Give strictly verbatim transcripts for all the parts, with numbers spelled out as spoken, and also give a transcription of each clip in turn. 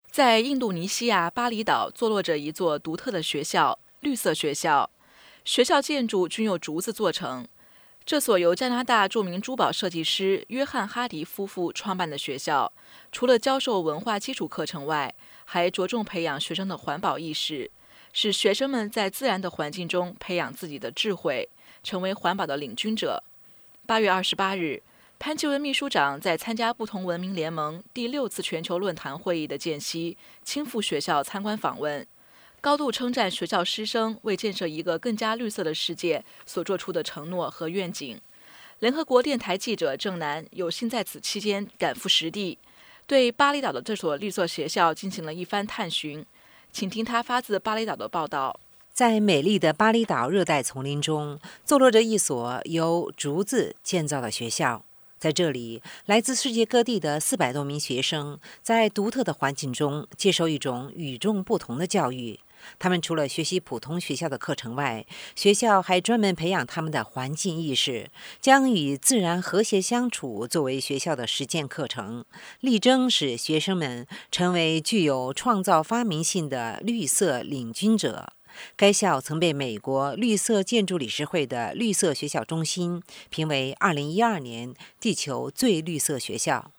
在印度尼西亚巴厘岛坐落着一座独特的学校——绿色学校。学校建筑均用竹子做成。这所由加拿大著名珠宝设计师约翰·哈迪夫妇创办的学校，除了教授文化基础课程外，还着重培养学生的环保意识，使学生们在自然的环境中培养自己的智慧，成为环保的领军者。八月二十八日，潘基文秘书长在参加不同文明联盟第六次全球论坛会议的间隙，亲赴学校参观访问，高度称赞学校师生为建设一个更加绿色的世界所做出的承诺和愿景。联合国电台记者郑楠有幸在此期间赶赴实地，对巴厘岛的这所绿色学校进行了一番探寻。请听他发自巴厘岛的报道。 在美丽的巴厘岛热带丛林中，坐落着一所由竹子建造的学校。在这里，来自世界各地的四百多名学生在独特的环境中接受一种与众不同的教育。他们除了学习普通学校的课程外，学校还专门培养他们的环境意识，将与自然和谐相处作为学校的实践课程，力争使学生们成为具有创造发明性的绿色领军者。该校曾被美国绿色建筑理事会的绿色学校中心评为二零一二年地球最绿色学校。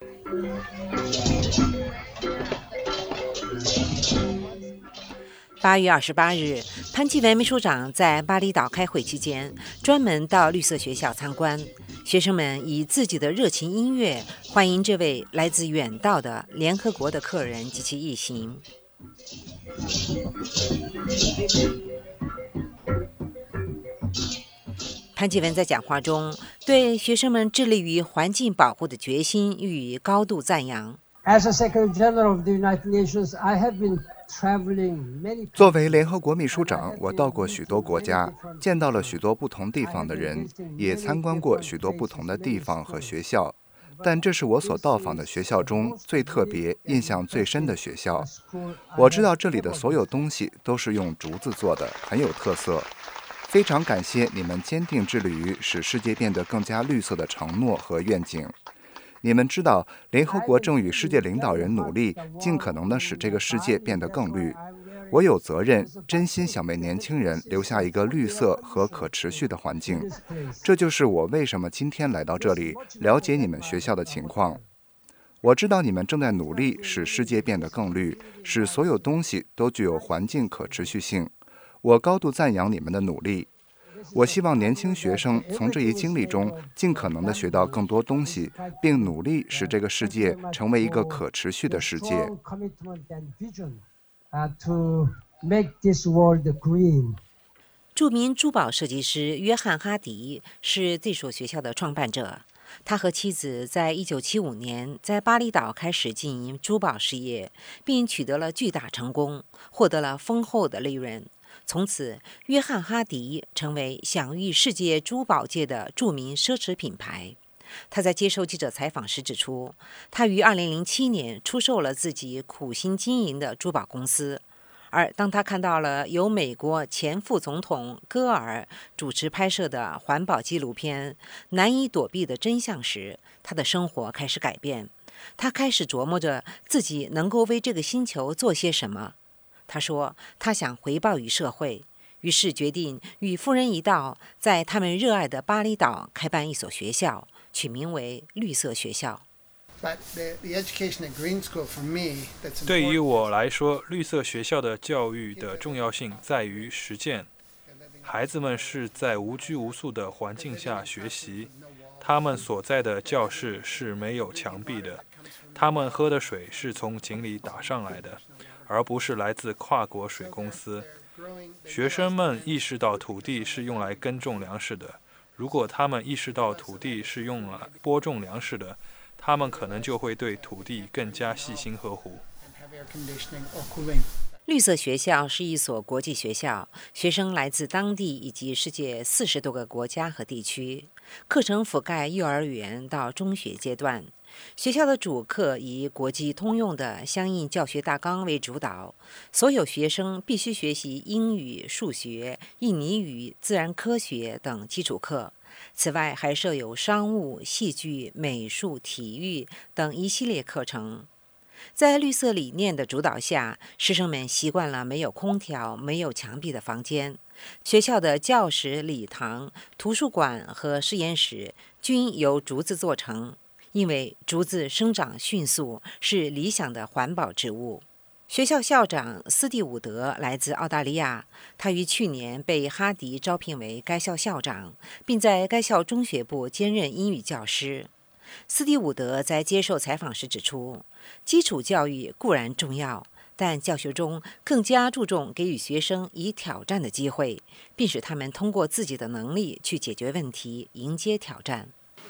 八月二十八日，潘基文秘书长在巴厘岛开会期间，专门到绿色学校参观。学生们以自己的热情音乐欢迎这位来自远道的联合国的客人及其一行。潘基文在讲话中对学生们致力于环境保护的决心予以高度赞扬。 As a Secretary General of the United Nations, I have been traveling many. 作为联合国秘书长，我到过许多国家，见到了许多不同地方的人，也参观过许多不同的地方和学校。但这是我所到访的学校中最特别、印象最深的学校。我知道这里的所有东西都是用竹子做的，很有特色。非常感谢你们坚定致力于使世界变得更加绿色的承诺和愿景。你们知道，联合国正与世界领导人努力，尽可能地使这个世界变得更绿。我有责任，真心想为年轻人留下一个绿色和可持续的环境。这就是我为什么今天来到这里，了解你们学校的情况。我知道你们正在努力使世界变得更绿，使所有东西都具有环境可持续性。我高度赞扬你们的努力。我希望年轻学生从这一经历中尽可能地学到更多东西，并努力使这个世界成为一个可持续的世界。 著名珠宝设计师约翰·哈迪是这所学校的创办者。他和妻子在一九七五年在巴厘岛开始经营珠宝事业，并取得了巨大成功，获得了丰厚的利润。从此，约翰·哈迪成为享誉世界珠宝界的著名奢侈品牌。他在接受记者采访时指出，他于二零零七年出售了自己苦心经营的珠宝公司。而当他看到了由美国前副总统戈尔主持拍摄的环保纪录片《难以躲避的真相》时，他的生活开始改变。他开始琢磨着自己能够为这个星球做些什么。他说，他想回报于社会，于是决定与夫人一道，在他们热爱的巴厘岛开办一所学校，取名为绿色学校。 对于我来说，绿色学校的教育的重要性在于实践。孩子们是在无拘无束的环境下学习，他们所在的教室是没有墙壁的，他们喝的水是从井里打上来的，而不是来自跨国水公司。学生们意识到土地是用来耕种粮食的，如果他们意识到土地是用来播种粮食的，他们可能就会对土地更加细心呵护。 绿色学校是一所国际学校，学生来自当地以及世界四十多个国家和地区，课程覆盖幼儿园到中学阶段。学校的主课以国际通用的相应教学大纲为主导，所有学生必须学习英语、数学、印尼语、自然科学等基础课。此外，还设有商务、戏剧、美术、体育等一系列课程。 在绿色理念的主导下，师生们习惯了没有空调、没有墙壁的房间。学校的教室、礼堂、图书馆和实验室均由竹子做成，因为竹子生长迅速，是理想的环保植物。学校校长斯蒂伍德来自澳大利亚，他于去年被哈迪招聘为该校校长，并在该校中学部兼任英语教师。斯蒂伍德在接受采访时指出，基础教育固然重要，但教学中更加注重给予学生以挑战的机会，并使他们通过自己的能力去解决问题，迎接挑战。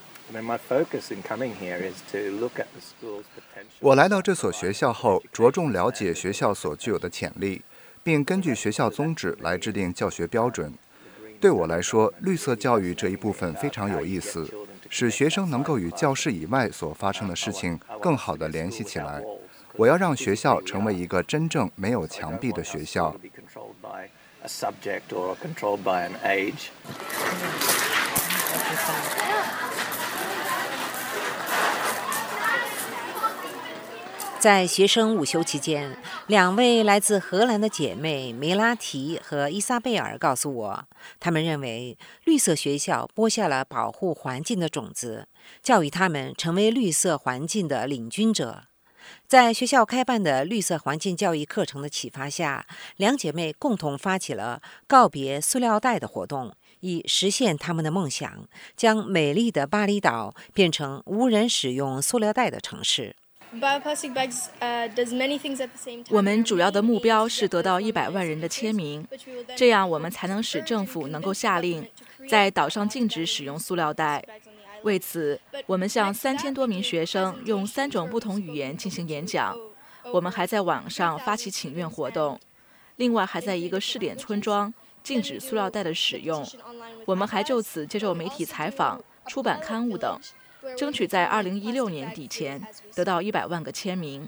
我来到这所学校后，着重了解学校所具有的潜力，并根据学校宗旨来制定教学标准。对我来说，绿色教育这一部分非常有意思，使学生能够与教室以外所发生的事情更好地联系起来。我要让学校成为一个真正没有墙壁的学校。 在学生午休期间，两位来自荷兰的姐妹梅拉提和伊莎贝尔告诉我，她们认为绿色学校播下了保护环境的种子，教育她们成为绿色环境的领军者。在学校开办的绿色环境教育课程的启发下，两姐妹共同发起了告别塑料袋的活动，以实现她们的梦想，将美丽的巴厘岛变成无人使用塑料袋的城市。 我们主要的目标是得到一百万人的签名，这样我们才能使政府能够下令在岛上禁止使用塑料袋。为此，我们向三千多名学生用三种不同语言进行演讲。我们还在网上发起请愿活动，另外还在一个试点村庄禁止塑料袋的使用。我们还就此接受媒体采访、出版刊物等，争取在二零一六年底前得到一百万个签名。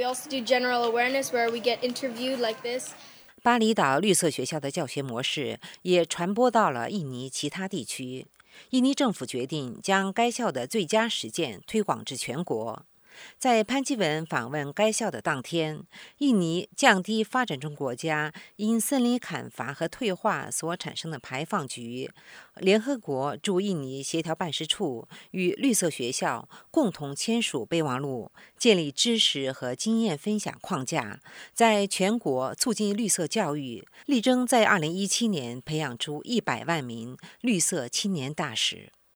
巴厘岛绿色学校的教学模式也传播到了印尼其他地区。印尼政府决定将该校的最佳实践推广至全国。在潘基文访问该校的当天，印尼降低发展中国家因森林砍伐和退化所产生的排放局联合国驻印尼协调办事处与绿色学校共同签署备忘录，建立知识和经验分享框架，在全国促进绿色教育，力争在二零一七年培养出一百万名绿色青年大使。